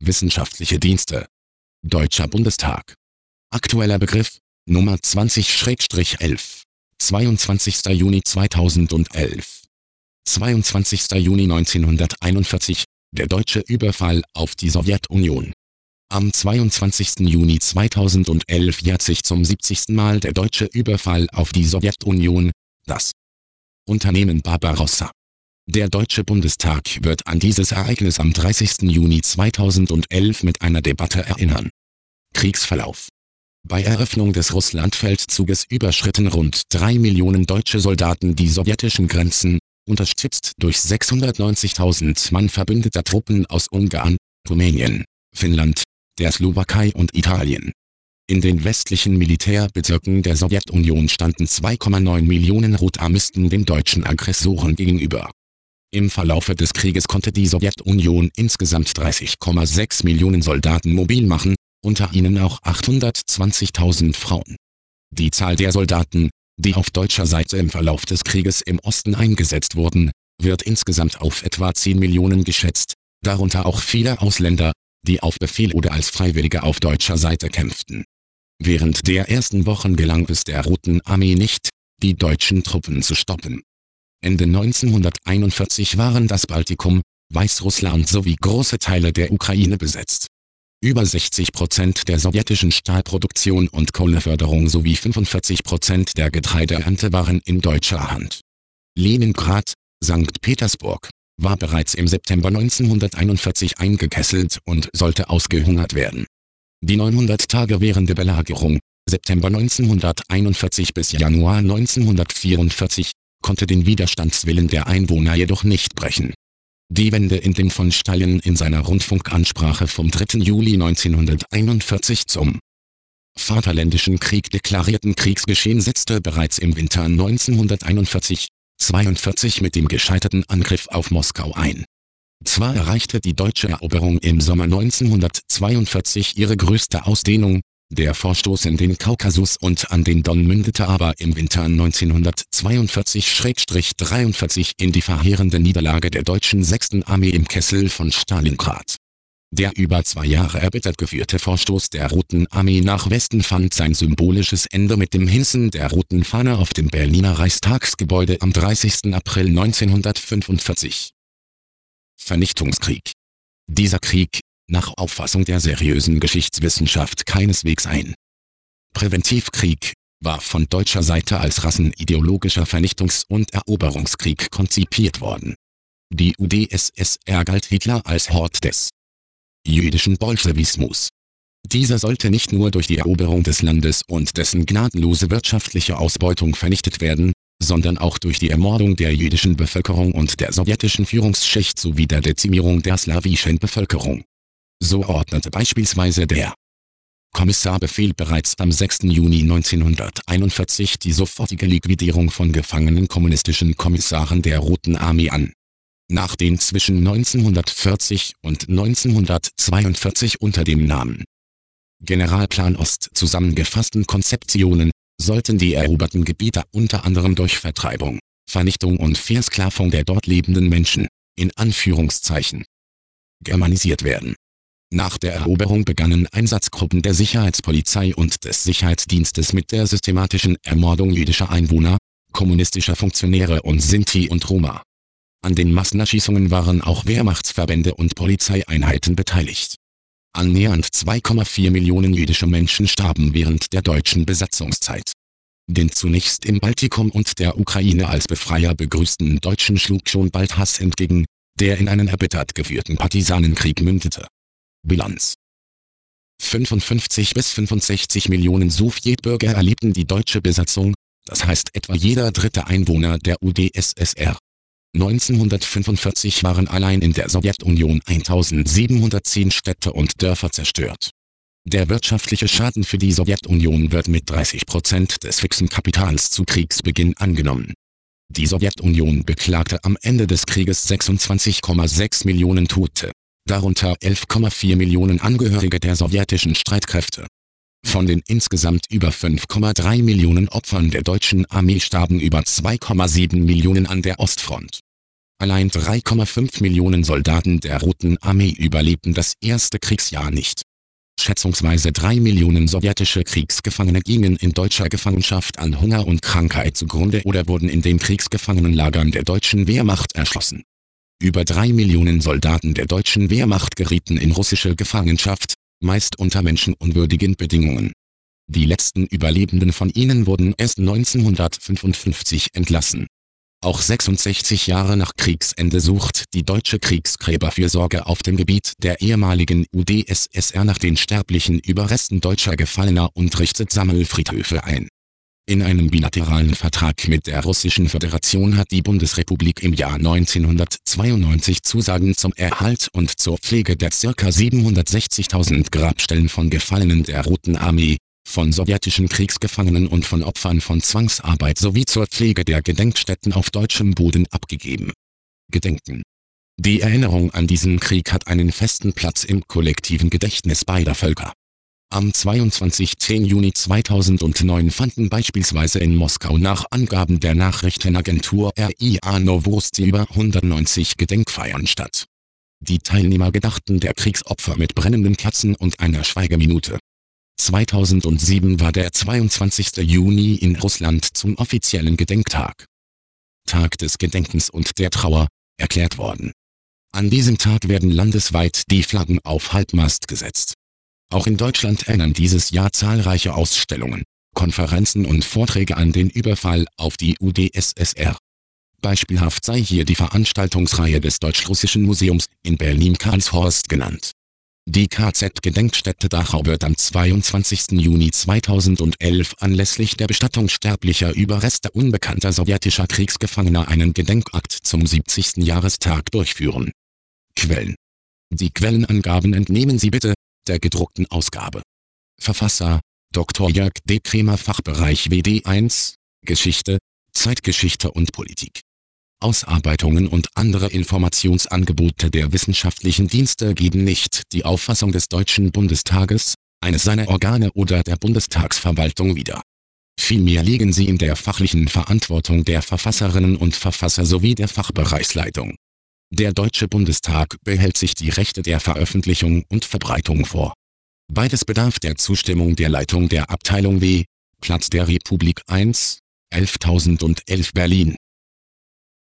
Wissenschaftliche Dienste. Deutscher Bundestag. Aktueller Begriff, Nummer 20/11. 22. Juni 2011. 22. Juni 1941, der deutsche Überfall auf die Sowjetunion. Am 22. Juni 2011 jährt sich zum 70. Mal der deutsche Überfall auf die Sowjetunion, das Unternehmen Barbarossa. Der Deutsche Bundestag wird an dieses Ereignis am 30. Juni 2011 mit einer Debatte erinnern. Kriegsverlauf. Bei Eröffnung des Russlandfeldzuges überschritten rund 3 Millionen deutsche Soldaten die sowjetischen Grenzen, unterstützt durch 690.000 Mann verbündeter Truppen aus Ungarn, Rumänien, Finnland, der Slowakei und Italien. In den westlichen Militärbezirken der Sowjetunion standen 2,9 Millionen Rotarmisten den deutschen Aggressoren gegenüber. Im Verlaufe des Krieges konnte die Sowjetunion insgesamt 30,6 Millionen Soldaten mobil machen, unter ihnen auch 820.000 Frauen. Die Zahl der Soldaten, die auf deutscher Seite im Verlauf des Krieges im Osten eingesetzt wurden, wird insgesamt auf etwa 10 Millionen geschätzt, darunter auch viele Ausländer, die auf Befehl oder als Freiwillige auf deutscher Seite kämpften. Während der ersten Wochen gelang es der Roten Armee nicht, die deutschen Truppen zu stoppen. Ende 1941 waren das Baltikum, Weißrussland sowie große Teile der Ukraine besetzt. Über 60% der sowjetischen Stahlproduktion und Kohleförderung sowie 45% der Getreideernte waren in deutscher Hand. Leningrad, St. Petersburg, war bereits im September 1941 eingekesselt und sollte ausgehungert werden. Die 900 Tage währende Belagerung, September 1941 bis Januar 1944, konnte den Widerstandswillen der Einwohner jedoch nicht brechen. Die Wende in dem von Stalin in seiner Rundfunkansprache vom 3. Juli 1941 zum Vaterländischen Krieg deklarierten Kriegsgeschehen setzte bereits im Winter 1941/42 mit dem gescheiterten Angriff auf Moskau ein. Zwar erreichte die deutsche Eroberung im Sommer 1942 ihre größte Ausdehnung, der Vorstoß in den Kaukasus und an den Don mündete aber im Winter 1942/43 in die verheerende Niederlage der deutschen 6. Armee im Kessel von Stalingrad. Der über 2 Jahre erbittert geführte Vorstoß der Roten Armee nach Westen fand sein symbolisches Ende mit dem Hissen der roten Fahne auf dem Berliner Reichstagsgebäude am 30. April 1945. Vernichtungskrieg. Dieser Krieg, nach Auffassung der seriösen Geschichtswissenschaft keineswegs ein Präventivkrieg, war von deutscher Seite als rassenideologischer Vernichtungs- und Eroberungskrieg konzipiert worden. Die UdSSR galt Hitler als Hort des jüdischen Bolschewismus. Dieser sollte nicht nur durch die Eroberung des Landes und dessen gnadenlose wirtschaftliche Ausbeutung vernichtet werden, sondern auch durch die Ermordung der jüdischen Bevölkerung und der sowjetischen Führungsschicht sowie der Dezimierung der slawischen Bevölkerung. So ordnete beispielsweise der Kommissarbefehl bereits am 6. Juni 1941 die sofortige Liquidierung von gefangenen kommunistischen Kommissaren der Roten Armee an. Nach den zwischen 1940 und 1942 unter dem Namen Generalplan Ost zusammengefassten Konzeptionen, sollten die eroberten Gebiete unter anderem durch Vertreibung, Vernichtung und Versklavung der dort lebenden Menschen, in Anführungszeichen, germanisiert werden. Nach der Eroberung begannen Einsatzgruppen der Sicherheitspolizei und des Sicherheitsdienstes mit der systematischen Ermordung jüdischer Einwohner, kommunistischer Funktionäre und Sinti und Roma. An den Massenerschießungen waren auch Wehrmachtsverbände und Polizeieinheiten beteiligt. Annähernd 2,4 Millionen jüdische Menschen starben während der deutschen Besatzungszeit. Den zunächst im Baltikum und der Ukraine als Befreier begrüßten Deutschen schlug schon bald Hass entgegen, der in einen erbittert geführten Partisanenkrieg mündete. Bilanz: 55 bis 65 Millionen Sowjetbürger erlebten die deutsche Besatzung, das heißt etwa jeder dritte Einwohner der UdSSR. 1945 waren allein in der Sowjetunion 1710 Städte und Dörfer zerstört. Der wirtschaftliche Schaden für die Sowjetunion wird mit 30% des fixen Kapitals zu Kriegsbeginn angenommen. Die Sowjetunion beklagte am Ende des Krieges 26,6 Millionen Tote, darunter 11,4 Millionen Angehörige der sowjetischen Streitkräfte. Von den insgesamt über 5,3 Millionen Opfern der deutschen Armee starben über 2,7 Millionen an der Ostfront. Allein 3,5 Millionen Soldaten der Roten Armee überlebten das erste Kriegsjahr nicht. Schätzungsweise 3 Millionen sowjetische Kriegsgefangene gingen in deutscher Gefangenschaft an Hunger und Krankheit zugrunde oder wurden in den Kriegsgefangenenlagern der deutschen Wehrmacht erschossen. Über 3 Millionen Soldaten der deutschen Wehrmacht gerieten in russische Gefangenschaft, meist unter menschenunwürdigen Bedingungen. Die letzten Überlebenden von ihnen wurden erst 1955 entlassen. Auch 66 Jahre nach Kriegsende sucht die deutsche Kriegsgräberfürsorge auf dem Gebiet der ehemaligen UdSSR nach den sterblichen Überresten deutscher Gefallener und richtet Sammelfriedhöfe ein. In einem bilateralen Vertrag mit der Russischen Föderation hat die Bundesrepublik im Jahr 1992 Zusagen zum Erhalt und zur Pflege der ca. 760.000 Grabstellen von Gefallenen der Roten Armee, von sowjetischen Kriegsgefangenen und von Opfern von Zwangsarbeit sowie zur Pflege der Gedenkstätten auf deutschem Boden abgegeben. Gedenken. Die Erinnerung an diesen Krieg hat einen festen Platz im kollektiven Gedächtnis beider Völker. Am 22. Juni 2009 fanden beispielsweise in Moskau nach Angaben der Nachrichtenagentur RIA Novosti über 190 Gedenkfeiern statt. Die Teilnehmer gedachten der Kriegsopfer mit brennenden Kerzen und einer Schweigeminute. 2007 war der 22. Juni in Russland zum offiziellen Gedenktag, Tag des Gedenkens und der Trauer, erklärt worden. An diesem Tag werden landesweit die Flaggen auf Halbmast gesetzt. Auch in Deutschland erinnern dieses Jahr zahlreiche Ausstellungen, Konferenzen und Vorträge an den Überfall auf die UdSSR. Beispielhaft sei hier die Veranstaltungsreihe des Deutsch-Russischen Museums in Berlin-Karlshorst genannt. Die KZ-Gedenkstätte Dachau wird am 22. Juni 2011 anlässlich der Bestattung sterblicher Überreste unbekannter sowjetischer Kriegsgefangener einen Gedenkakt zum 70. Jahrestag durchführen. Quellen. Die Quellenangaben entnehmen Sie bitte der gedruckten Ausgabe. Verfasser: Dr. Jörg D. Kremer, Fachbereich WD1, Geschichte, Zeitgeschichte und Politik. Ausarbeitungen und andere Informationsangebote der wissenschaftlichen Dienste geben nicht die Auffassung des Deutschen Bundestages, eines seiner Organe oder der Bundestagsverwaltung wider. Vielmehr liegen sie in der fachlichen Verantwortung der Verfasserinnen und Verfasser sowie der Fachbereichsleitung. Der Deutsche Bundestag behält sich die Rechte der Veröffentlichung und Verbreitung vor. Beides bedarf der Zustimmung der Leitung der Abteilung W, Platz der Republik 1, 11.011 Berlin.